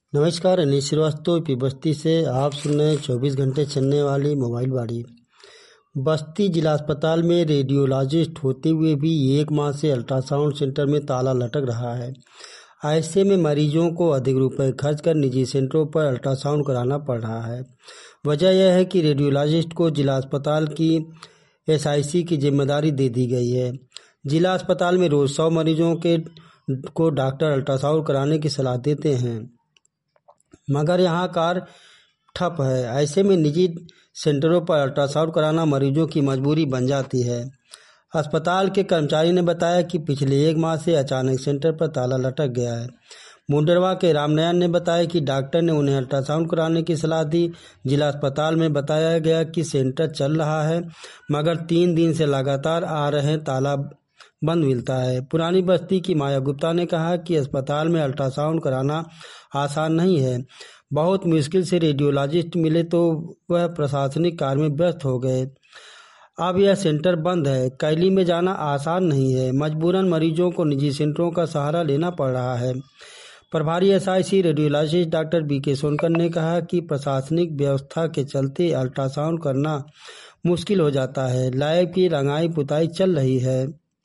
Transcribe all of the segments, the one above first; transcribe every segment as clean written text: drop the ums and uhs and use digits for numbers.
नमस्कार, अनिल श्रीवास्तव पी बस्ती से आप सुन रहे हैं 24 घंटे चलने वाली मोबाइल बाड़ी। बस्ती जिला अस्पताल में रेडियोलॉजिस्ट होते हुए भी 1 माह से अल्ट्रासाउंड सेंटर में ताला लटक रहा है। ऐसे में मरीजों को अधिक रुपए खर्च कर निजी सेंटरों पर अल्ट्रासाउंड कराना पड़ रहा है। वजह यह है कि रेडियोलॉजिस्ट को जिला अस्पताल की SIC की जिम्मेदारी दे दी गई है। जिला अस्पताल में रोज 100 मरीजों को डॉक्टर अल्ट्रासाउंड कराने की सलाह देते हैं, मगर यहाँ कार्य ठप है। ऐसे में निजी सेंटरों पर अल्ट्रासाउंड कराना मरीजों की मजबूरी बन जाती है। अस्पताल के कर्मचारी ने बताया कि पिछले 1 माह से अचानक सेंटर पर ताला लटक गया है। मुंडरवा के रामनयन ने बताया कि डॉक्टर ने उन्हें अल्ट्रासाउंड कराने की सलाह दी। जिला अस्पताल में बताया गया कि सेंटर चल रहा है, मगर 3 दिन से लगातार आ रहे ताला बंद मिलता है। पुरानी बस्ती की माया गुप्ता ने कहा कि अस्पताल में अल्ट्रासाउंड कराना आसान नहीं है। बहुत मुश्किल से रेडियोलॉजिस्ट मिले तो वह प्रशासनिक कार्य में व्यस्त हो गए। अब यह सेंटर बंद है। कैली में जाना आसान नहीं है। मजबूरन मरीजों को निजी सेंटरों का सहारा लेना पड़ रहा है। प्रभारी SIC radiologist doctor BK Sonkar ने कहा कि प्रशासनिक व्यवस्था के चलते अल्ट्रासाउंड करना मुश्किल हो जाता है। लैब की रंगाई पुताई चल रही है।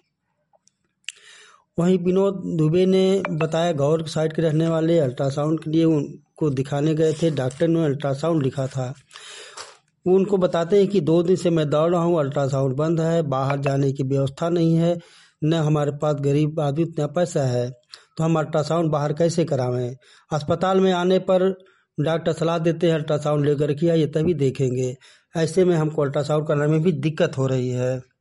वहीं विनोद दुबे ने बताया गौर साइड के रहने वाले अल्ट्रासाउंड के लिए उनको दिखाने गए थे। डॉक्टर ने अल्ट्रासाउंड लिखा था। उनको बताते हैं कि 2 दिन से मैं दौड़ रहा हूँ, अल्ट्रासाउंड बंद है, बाहर जाने की व्यवस्था नहीं है, न हमारे पास गरीब आदमी इतना पैसा है, तो हम अल्ट्रासाउंड बाहर कैसे करावें। अस्पताल में आने पर डॉक्टर सलाह देते हैं अल्ट्रासाउंड लेकर के आइए तभी देखेंगे। ऐसे में हमको अल्ट्रासाउंड कराने में भी दिक्कत हो रही है।